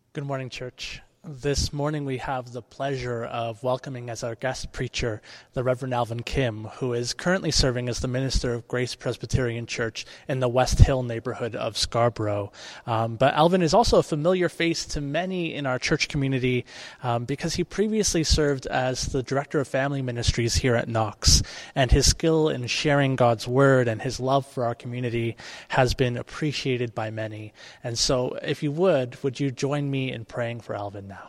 Good morning, church. This morning we have the pleasure of welcoming as our guest preacher the Reverend Alvin Kim, who is currently serving as the minister of Grace Presbyterian Church in the West Hill neighborhood of Scarborough. But Alvin is also a familiar face to many in our church community because he previously served as the director of family ministries here at Knox, and his skill in sharing God's word and his love for our community has been appreciated by many. And so if you would you join me in praying for Alvin now?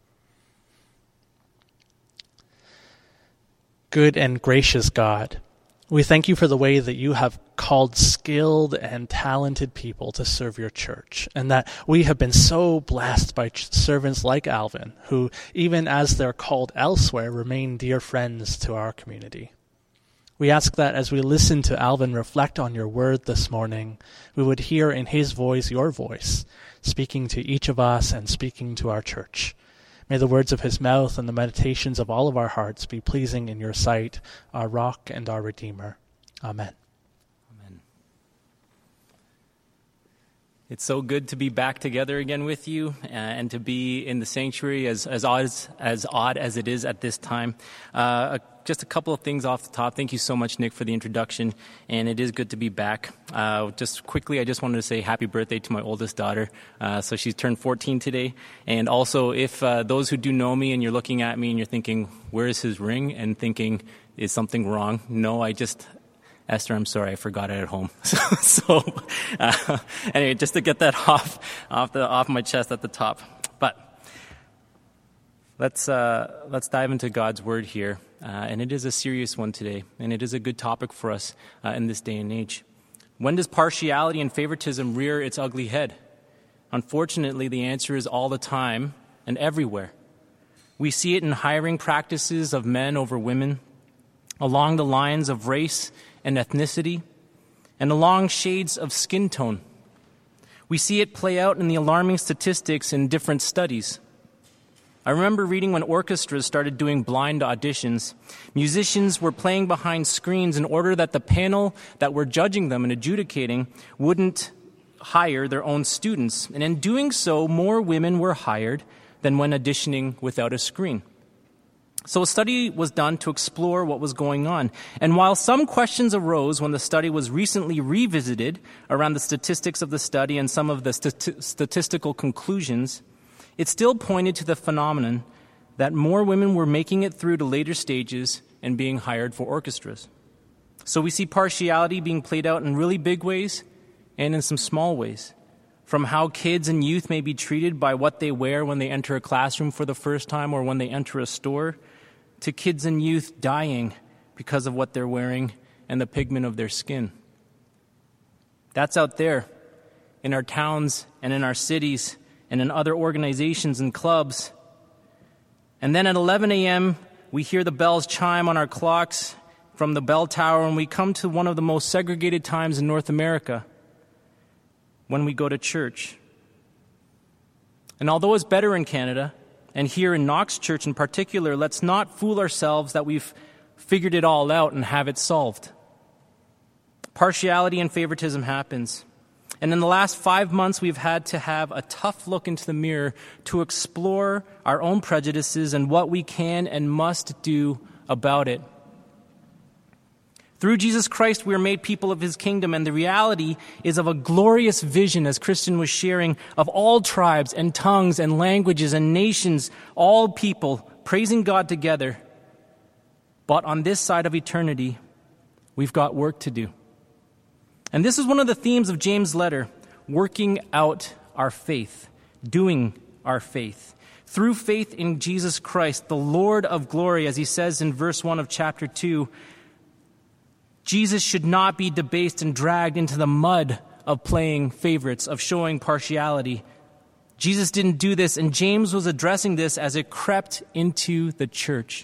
Good and gracious God, we thank you for the way that you have called skilled and talented people to serve your church, and that we have been so blessed by servants like Alvin, who, even as they're called elsewhere, remain dear friends to our community. We ask that as we listen to Alvin reflect on your word this morning, we would hear in his voice your voice, speaking to each of us and speaking to our church. May the words of his mouth and the meditations of all of our hearts be pleasing in your sight, our rock and our redeemer. Amen. Amen. It's so good to be back together again with you and to be in the sanctuary as odd as it is at this time. Just a couple of things off the top. Thank you so much, Nick, for the introduction, and it is good to be back. Just quickly, I just wanted to say happy birthday to my oldest daughter. So she's turned 14 today. And also, if those who do know me and you're looking at me and you're thinking, where is his ring? And thinking, is something wrong? No, Esther, I'm sorry, I forgot it at home. Anyway, just to get that off my chest at the top. But let's dive into God's word here. And it is a serious one today, and it is a good topic for us in this day and age. When does partiality and favoritism rear its ugly head? Unfortunately, the answer is all the time and everywhere. We see it in hiring practices of men over women, along the lines of race and ethnicity, and along shades of skin tone. We see it play out in the alarming statistics in different studies. I remember reading when orchestras started doing blind auditions, musicians were playing behind screens in order that the panel that were judging them and adjudicating wouldn't hire their own students. And in doing so, more women were hired than when auditioning without a screen. So a study was done to explore what was going on. And while some questions arose when the study was recently revisited around the statistics of the study and some of the statistical conclusions, it still pointed to the phenomenon that more women were making it through to later stages and being hired for orchestras. So we see partiality being played out in really big ways and in some small ways, from how kids and youth may be treated by what they wear when they enter a classroom for the first time or when they enter a store, to kids and youth dying because of what they're wearing and the pigment of their skin. That's out there in our towns and in our cities and in other organizations and clubs. And then at 11 a.m., we hear the bells chime on our clocks from the bell tower, and we come to one of the most segregated times in North America, when we go to church. And although it's better in Canada, and here in Knox Church in particular, let's not fool ourselves that we've figured it all out and have it solved. Partiality and favoritism happens. And in the last 5 months, we've had to have a tough look into the mirror to explore our own prejudices and what we can and must do about it. Through Jesus Christ, we are made people of his kingdom, and the reality is of a glorious vision, as Christian was sharing, of all tribes and tongues and languages and nations, all people praising God together. But on this side of eternity, we've got work to do. And this is one of the themes of James' letter, working out our faith, doing our faith. Through faith in Jesus Christ, the Lord of glory, as he says in verse 1 of chapter 2, Jesus should not be debased and dragged into the mud of playing favorites, of showing partiality. Jesus didn't do this, and James was addressing this as it crept into the church.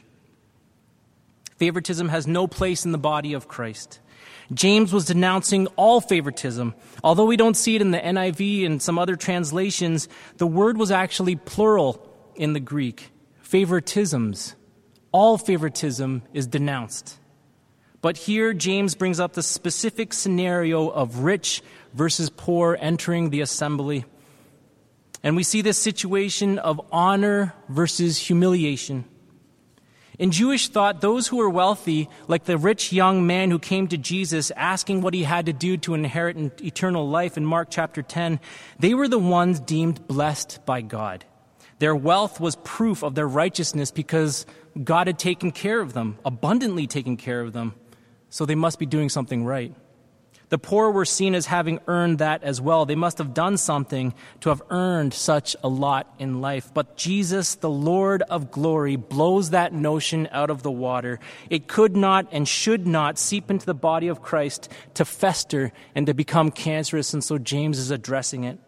Favoritism has no place in the body of Christ. James was denouncing all favoritism. Although we don't see it in the NIV and some other translations, the word was actually plural in the Greek. Favoritisms. All favoritism is denounced. But here, James brings up the specific scenario of rich versus poor entering the assembly. And we see this situation of honor versus humiliation. In Jewish thought, those who were wealthy, like the rich young man who came to Jesus asking what he had to do to inherit eternal life in Mark chapter 10, they were the ones deemed blessed by God. Their wealth was proof of their righteousness because God had taken care of them, abundantly taken care of them, so they must be doing something right. The poor were seen as having earned that as well. They must have done something to have earned such a lot in life. But Jesus, the Lord of glory, blows that notion out of the water. It could not and should not seep into the body of Christ to fester and to become cancerous, and so James is addressing it.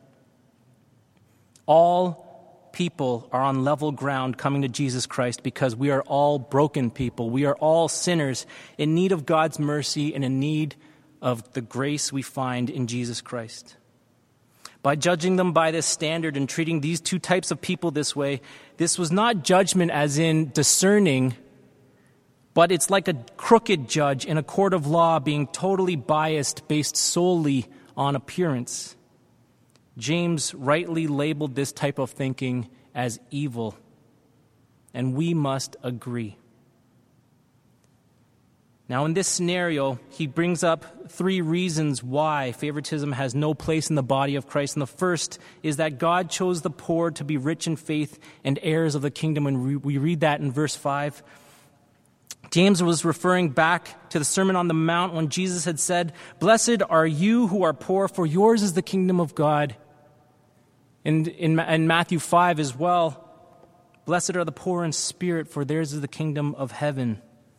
All people are on level ground coming to Jesus Christ because we are all broken people. We are all sinners in need of God's mercy and in need of the grace we find in Jesus Christ. By judging them by this standard and treating these two types of people this way, this was not judgment as in discerning, but it's like a crooked judge in a court of law being totally biased based solely on appearance. James rightly labeled this type of thinking as evil, and we must agree. Now, in this scenario, he brings up 3 reasons why favoritism has no place in the body of Christ. And the first is that God chose the poor to be rich in faith and heirs of the kingdom. And we read that in verse 5. James was referring back to the Sermon on the Mount when Jesus had said, "Blessed are you who are poor, for yours is the kingdom of God." And in Matthew 5 as well, "Blessed are the poor in spirit, for theirs is the kingdom of heaven."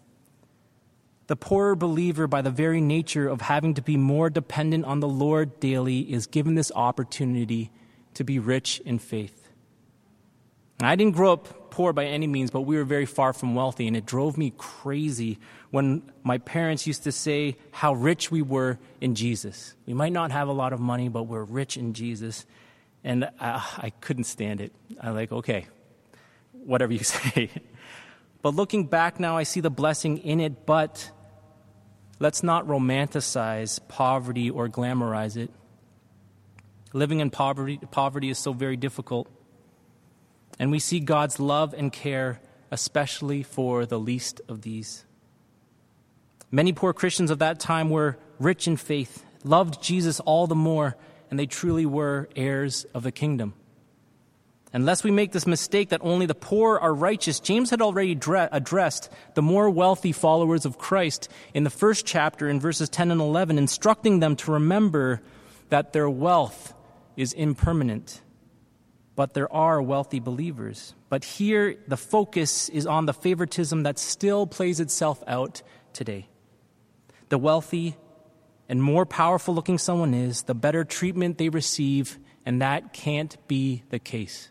The poorer believer, by the very nature of having to be more dependent on the Lord daily, is given this opportunity to be rich in faith. And I didn't grow up poor by any means, but we were very far from wealthy, and it drove me crazy when my parents used to say how rich we were in Jesus. We might not have a lot of money, but we're rich in Jesus. And I couldn't stand it. I'm like, okay, whatever you say. But looking back now, I see the blessing in it, but let's not romanticize poverty or glamorize it. Living in poverty is so very difficult. And we see God's love and care, especially for the least of these. Many poor Christians of that time were rich in faith, loved Jesus all the more, and they truly were heirs of the kingdom. Unless we make this mistake that only the poor are righteous, James had already addressed the more wealthy followers of Christ in the first chapter in verses 10 and 11, instructing them to remember that their wealth is impermanent. But there are wealthy believers. But here, the focus is on the favoritism that still plays itself out today. The wealthy and more powerful looking someone is, the better treatment they receive, and that can't be the case.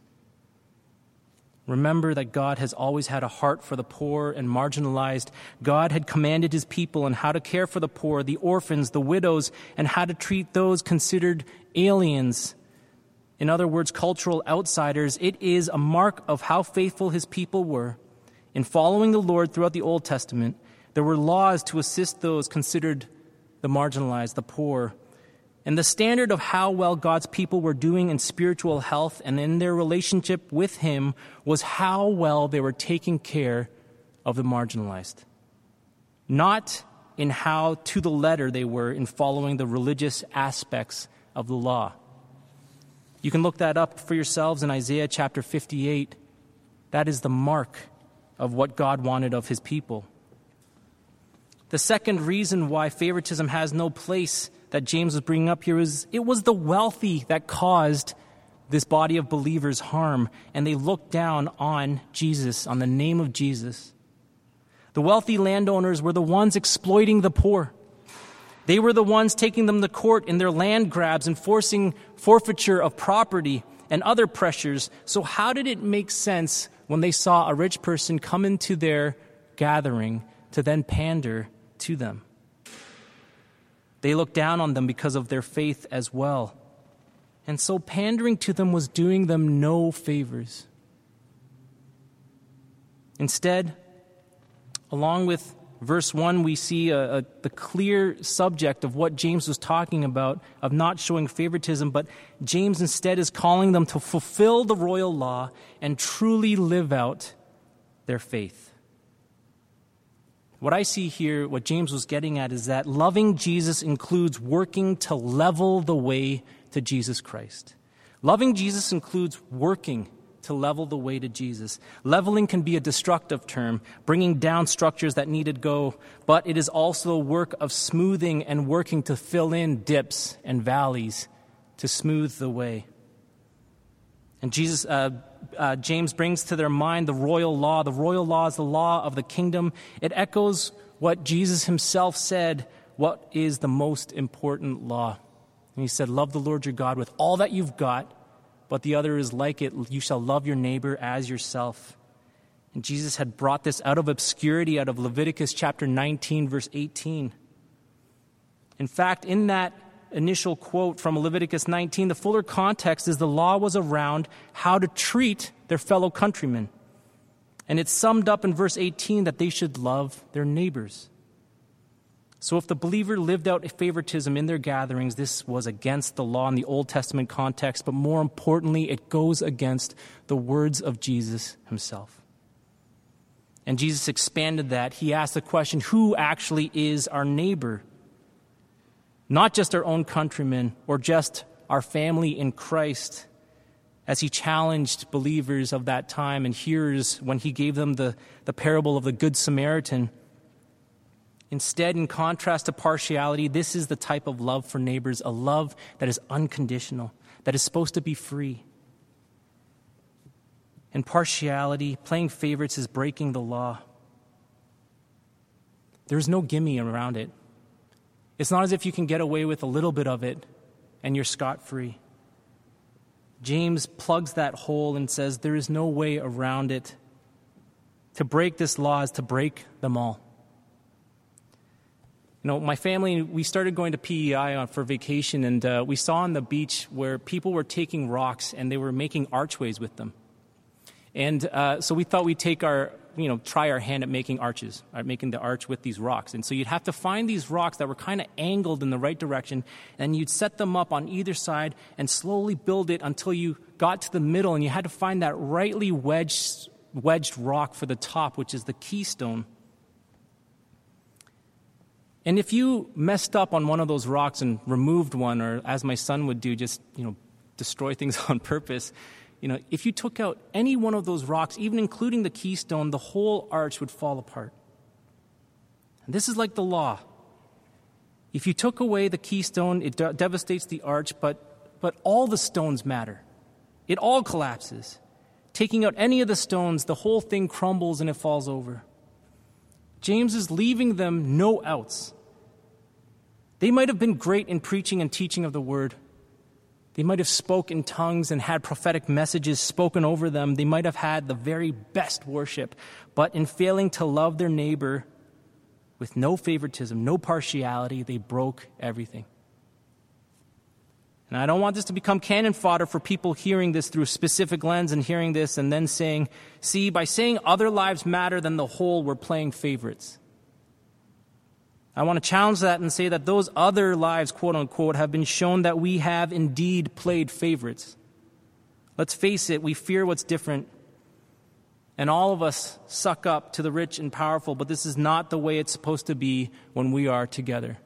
Remember that God has always had a heart for the poor and marginalized. God had commanded his people on how to care for the poor, the orphans, the widows, and how to treat those considered aliens. In other words, cultural outsiders. It is a mark of how faithful his people were. In following the Lord throughout the Old Testament, there were laws to assist those considered the marginalized, the poor. And the standard of how well God's people were doing in spiritual health and in their relationship with him was how well they were taking care of the marginalized. Not in how to the letter they were in following the religious aspects of the law. You can look that up for yourselves in Isaiah chapter 58. That is the mark of what God wanted of his people. The second reason why favoritism has no place that James was bringing up here is it was the wealthy that caused this body of believers harm, and they looked down on Jesus, on the name of Jesus. The wealthy landowners were the ones exploiting the poor. They were the ones taking them to court in their land grabs and forcing forfeiture of property and other pressures. So how did it make sense when they saw a rich person come into their gathering to then pander to them? They looked down on them because of their faith as well. And so pandering to them was doing them no favors. Instead, along with Verse 1, we see the clear subject of what James was talking about, of not showing favoritism, but James instead is calling them to fulfill the royal law and truly live out their faith. What I see here, what James was getting at, is that loving Jesus includes working to level the way to Jesus Christ. Loving Jesus includes working to level the way to Jesus. Leveling can be a destructive term, bringing down structures that need to go, but it is also a work of smoothing and working to fill in dips and valleys to smooth the way. And James brings to their mind the royal law. The royal law is the law of the kingdom. It echoes what Jesus himself said, what is the most important law. And he said, love the Lord your God with all that you've got, but the other is like it. You shall love your neighbor as yourself. And Jesus had brought this out of obscurity, out of Leviticus chapter 19, verse 18. In fact, in that initial quote from Leviticus 19, the fuller context is the law was around how to treat their fellow countrymen. And it's summed up in verse 18 that they should love their neighbors. So if the believer lived out favoritism in their gatherings, this was against the law in the Old Testament context, but more importantly, it goes against the words of Jesus himself. And Jesus expanded that. He asked the question, who actually is our neighbor? Not just our own countrymen or just our family in Christ, as he challenged believers of that time and hearers when he gave them the parable of the Good Samaritan. Instead, in contrast to partiality, this is the type of love for neighbors, a love that is unconditional, that is supposed to be free. And partiality, playing favorites, is breaking the law. There's no gimme around it. It's not as if you can get away with a little bit of it and you're scot-free. James plugs that hole and says there is no way around it. To break this law is to break them all. You know, my family, we started going to PEI for vacation, and we saw on the beach where people were taking rocks and they were making archways with them. And so we thought we'd try our hand at making arches, making the arch with these rocks. And so you'd have to find these rocks that were kind of angled in the right direction, and you'd set them up on either side and slowly build it until you got to the middle, and you had to find that rightly wedged rock for the top, which is the keystone. And if you messed up on one of those rocks and removed one, or as my son would do, just, destroy things on purpose, if you took out any one of those rocks, even including the keystone, the whole arch would fall apart. And this is like the law. If you took away the keystone, it devastates the arch, but all the stones matter. It all collapses. Taking out any of the stones, the whole thing crumbles and it falls over. James is leaving them no outs. They might have been great in preaching and teaching of the word. They might have spoke in tongues and had prophetic messages spoken over them. They might have had the very best worship. But in failing to love their neighbor with no favoritism, no partiality, they broke everything. And I don't want this to become cannon fodder for people hearing this through a specific lens and hearing this and then saying, see, by saying other lives matter than the whole, we're playing favorites. I want to challenge that and say that those other lives, quote unquote, have been shown that we have indeed played favorites. Let's face it, we fear what's different. And all of us suck up to the rich and powerful, but this is not the way it's supposed to be when we are together.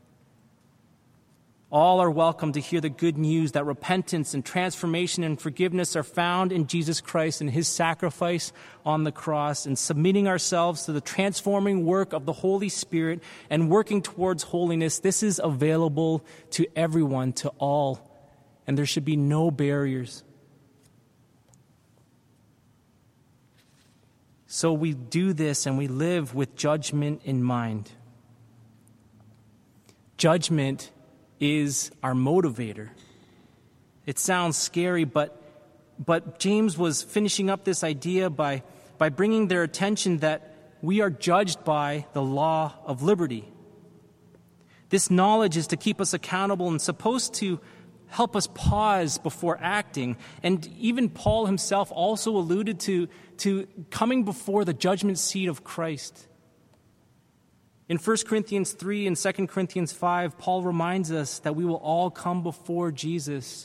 All are welcome to hear the good news that repentance and transformation and forgiveness are found in Jesus Christ and his sacrifice on the cross, and submitting ourselves to the transforming work of the Holy Spirit and working towards holiness. This is available to everyone, to all, and there should be no barriers. So we do this and we live with judgment in mind. Judgment is our motivator. It sounds scary, but James was finishing up this idea by bringing their attention that we are judged by the law of liberty. This knowledge is to keep us accountable and supposed to help us pause before acting. And even Paul himself also alluded to coming before the judgment seat of Christ. In 1 Corinthians 3 and 2 Corinthians 5, Paul reminds us that we will all come before Jesus.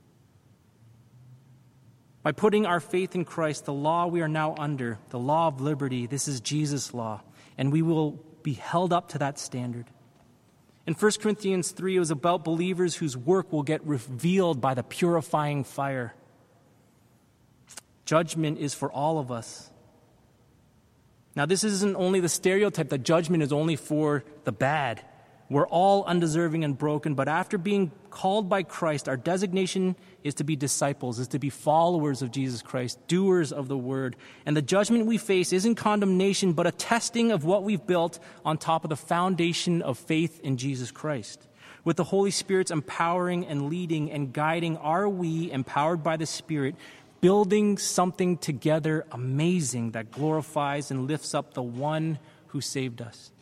By putting our faith in Christ, the law we are now under, the law of liberty, this is Jesus' law, and we will be held up to that standard. In 1 Corinthians 3, it was about believers whose work will get revealed by the purifying fire. Judgment is for all of us. Now, this isn't only the stereotype that judgment is only for the bad. We're all undeserving and broken, but after being called by Christ, our designation is to be disciples, is to be followers of Jesus Christ, doers of the word. And the judgment we face isn't condemnation, but a testing of what we've built on top of the foundation of faith in Jesus Christ. With the Holy Spirit's empowering and leading and guiding, are we, empowered by the Spirit, building something together amazing that glorifies and lifts up the one who saved us?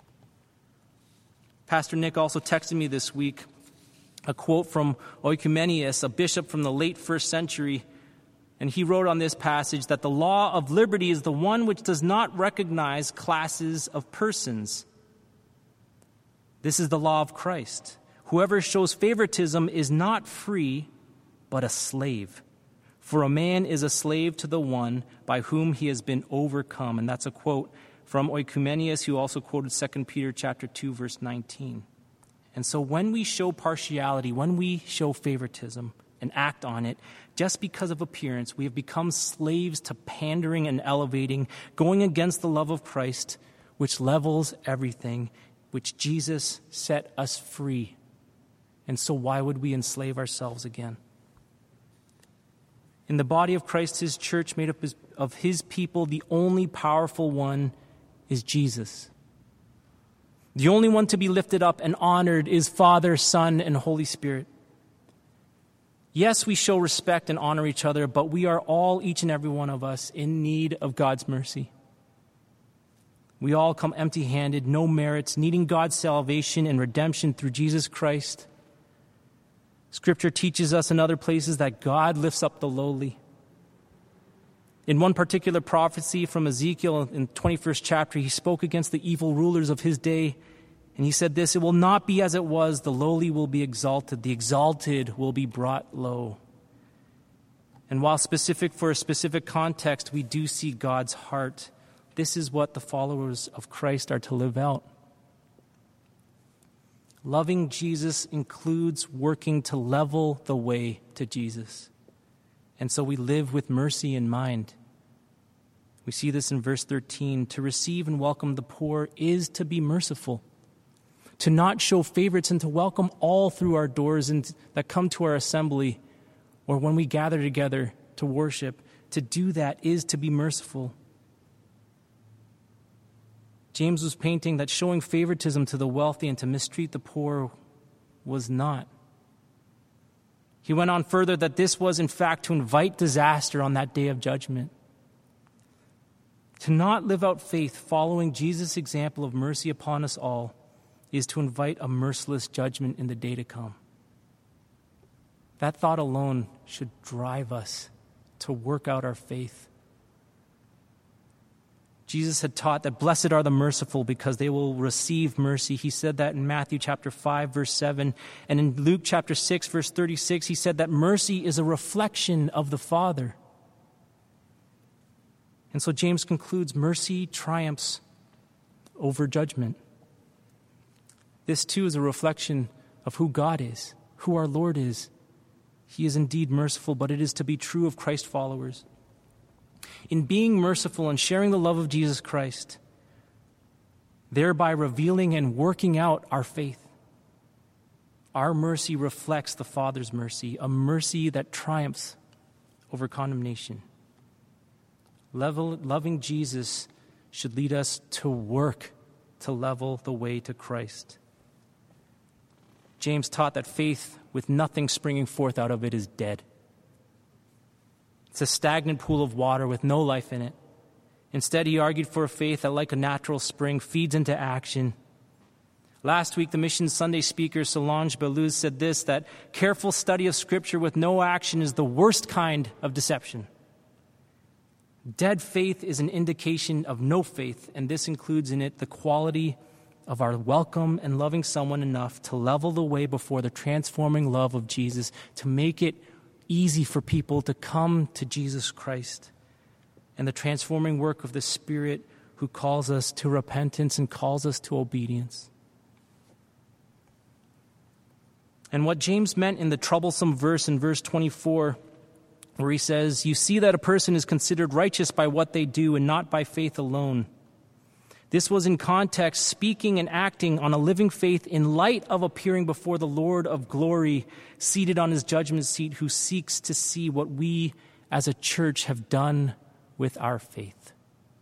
Pastor Nick also texted me this week a quote from Oikoumenius, a bishop from the late 1st century, and he wrote on this passage that the law of liberty is the one which does not recognize classes of persons. This is the law of Christ. Whoever shows favoritism is not free, but a slave. For a man is a slave to the one by whom he has been overcome. And that's a quote from Oikoumenius, who also quoted 2 Peter chapter 2, verse 19. And so when we show partiality, when we show favoritism and act on it, just because of appearance, we have become slaves to pandering and elevating, going against the love of Christ, which levels everything, which Jesus set us free. And so why would we enslave ourselves again? In the body of Christ, his church, made up of his people, the only powerful one is Jesus. The only one to be lifted up and honored is Father, Son, and Holy Spirit. Yes, we show respect and honor each other, but we are all, each and every one of us, in need of God's mercy. We all come empty-handed, no merits, needing God's salvation and redemption through Jesus Christ. Scripture teaches us in other places that God lifts up the lowly. In one particular prophecy from Ezekiel in the 21st chapter, he spoke against the evil rulers of his day. And he said this, "It will not be as it was. The lowly will be exalted. The exalted will be brought low." And while specific for a specific context, we do see God's heart. This is what the followers of Christ are to live out. Loving Jesus includes working to level the way to Jesus. And so we live with mercy in mind. We see this in verse 13. To receive and welcome the poor is to be merciful. To not show favorites and to welcome all through our doors and that come to our assembly or when we gather together to worship. To do that is to be merciful. James was painting that showing favoritism to the wealthy and to mistreat the poor was not. He went on further that this was, in fact, to invite disaster on that day of judgment. To not live out faith following Jesus' example of mercy upon us all is to invite a merciless judgment in the day to come. That thought alone should drive us to work out our faith. Jesus had taught that blessed are the merciful because they will receive mercy. He said that in Matthew chapter 5, verse 7. And in Luke chapter 6, verse 36, he said that mercy is a reflection of the Father. And so James concludes, mercy triumphs over judgment. This too is a reflection of who God is, who our Lord is. He is indeed merciful, but it is to be true of Christ followers. In being merciful and sharing the love of Jesus Christ, thereby revealing and working out our faith, our mercy reflects the Father's mercy, a mercy that triumphs over condemnation. Loving Jesus should lead us to work to level the way to Christ. James taught that faith with nothing springing forth out of it is dead. It's a stagnant pool of water with no life in it. Instead, he argued for a faith that, like a natural spring, feeds into action. Last week, the Mission Sunday speaker, Solange Beluz, said this, that careful study of Scripture with no action is the worst kind of deception. Dead faith is an indication of no faith, and this includes in it the quality of our welcome and loving someone enough to level the way before the transforming love of Jesus, to make it easy for people to come to Jesus Christ, and the transforming work of the Spirit who calls us to repentance and calls us to obedience. And what James meant in the troublesome verse in verse 24, where he says, "You see that a person is considered righteous by what they do and not by faith alone." This was in context speaking and acting on a living faith in light of appearing before the Lord of glory, seated on his judgment seat, who seeks to see what we as a church have done with our faith.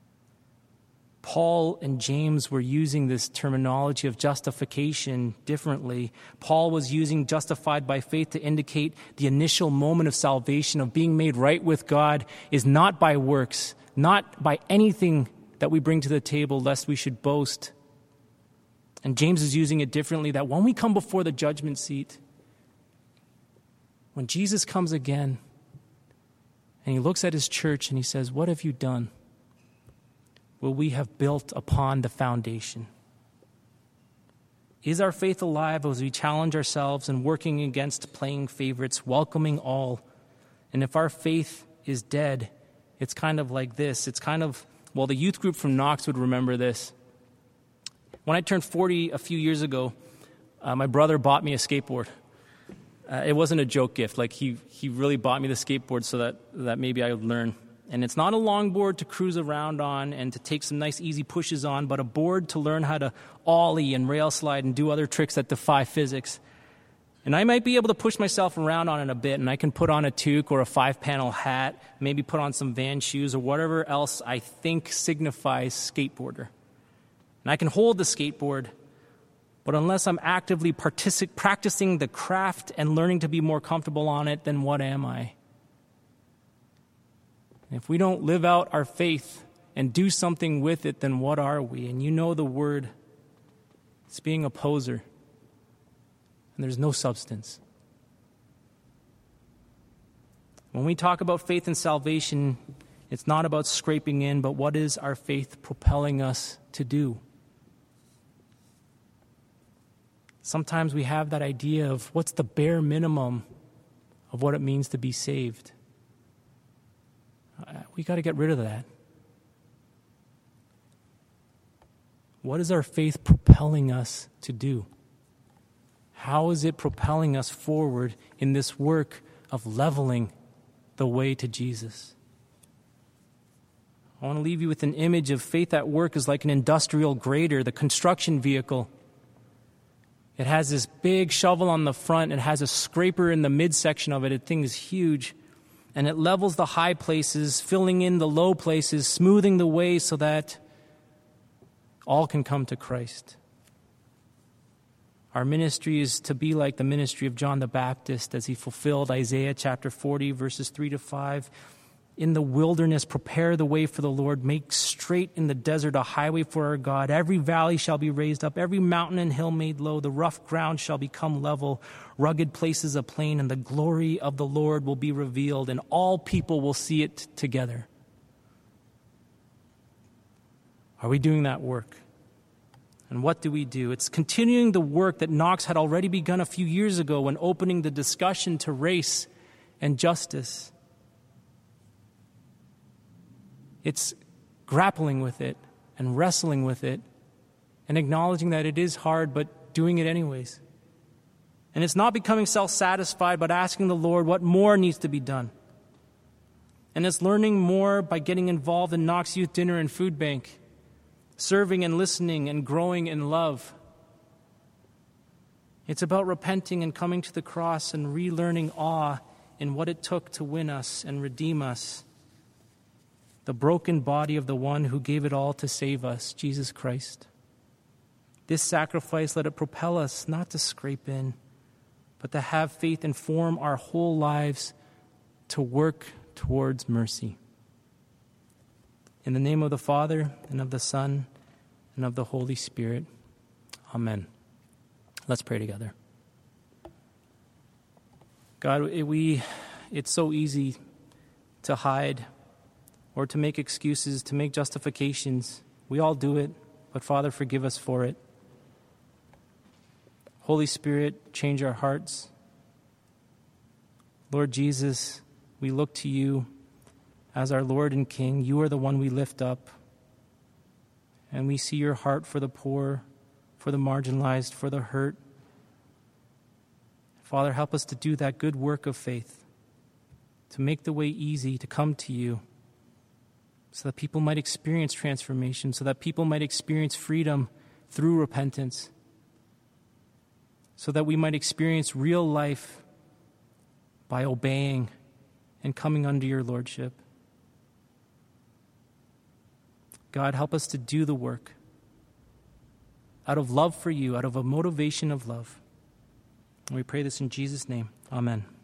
Paul and James were using this terminology of justification differently. Paul was using justified by faith to indicate the initial moment of salvation, of being made right with God, is not by works, not by anything that we bring to the table, lest we should boast. And James is using it differently, that when we come before the judgment seat, when Jesus comes again, and he looks at his church and he says, "What have you done? Will we have built upon the foundation?" Is our faith alive as we challenge ourselves and working against playing favorites, welcoming all? And if our faith is dead, it's kind of like this. It's kind of, well, the youth group from Knox would remember this. When I turned 40 a few years ago, my brother bought me a skateboard. It wasn't a joke gift. Like he really bought me the skateboard so that maybe I would learn. And it's not a longboard to cruise around on and to take some nice easy pushes on, but a board to learn how to ollie and rail slide and do other tricks that defy physics. And I might be able to push myself around on it a bit, and I can put on a toque or a 5-panel hat, maybe put on some Vans shoes or whatever else I think signifies skateboarder. And I can hold the skateboard, but unless I'm actively practicing the craft and learning to be more comfortable on it, then what am I? If we don't live out our faith and do something with it, then what are we? And you know the word. It's being a poser. And there's no substance. When we talk about faith and salvation, it's not about scraping in, but what is our faith propelling us to do? Sometimes we have that idea of what's the bare minimum of what it means to be saved. We got to get rid of that. What is our faith propelling us to do? How is it propelling us forward in this work of leveling the way to Jesus? I want to leave you with an image of faith at work is like an industrial grader, the construction vehicle. It has this big shovel on the front. It has a scraper in the midsection of it. The thing is huge. And it levels the high places, filling in the low places, smoothing the way so that all can come to Christ. Our ministry is to be like the ministry of John the Baptist as he fulfilled Isaiah chapter 40, verses 3-5. In the wilderness, prepare the way for the Lord. Make straight in the desert a highway for our God. Every valley shall be raised up, every mountain and hill made low. The rough ground shall become level, rugged places a plain, and the glory of the Lord will be revealed, and all people will see it together. Are we doing that work? And what do we do? It's continuing the work that Knox had already begun a few years ago when opening the discussion to race and justice. It's grappling with it and wrestling with it and acknowledging that it is hard, but doing it anyways. And it's not becoming self-satisfied, but asking the Lord what more needs to be done. And it's learning more by getting involved in Knox Youth Dinner and Food Bank, serving and listening and growing in love. It's about repenting and coming to the cross and relearning awe in what it took to win us and redeem us. The broken body of the one who gave it all to save us, Jesus Christ. This sacrifice, let it propel us not to scrape in, but to have faith inform our whole lives to work towards mercy. In the name of the Father, and of the Son, and of the Holy Spirit. Amen. Let's pray together. God, it's so easy to hide or to make excuses, to make justifications. We all do it, but Father, forgive us for it. Holy Spirit, change our hearts. Lord Jesus, we look to you as our Lord and King. You are the one we lift up. And we see your heart for the poor, for the marginalized, for the hurt. Father, help us to do that good work of faith, to make the way easy to come to you, so that people might experience transformation, so that people might experience freedom through repentance, so that we might experience real life by obeying and coming under your lordship. God, help us to do the work out of love for you, out of a motivation of love. And we pray this in Jesus' name. Amen.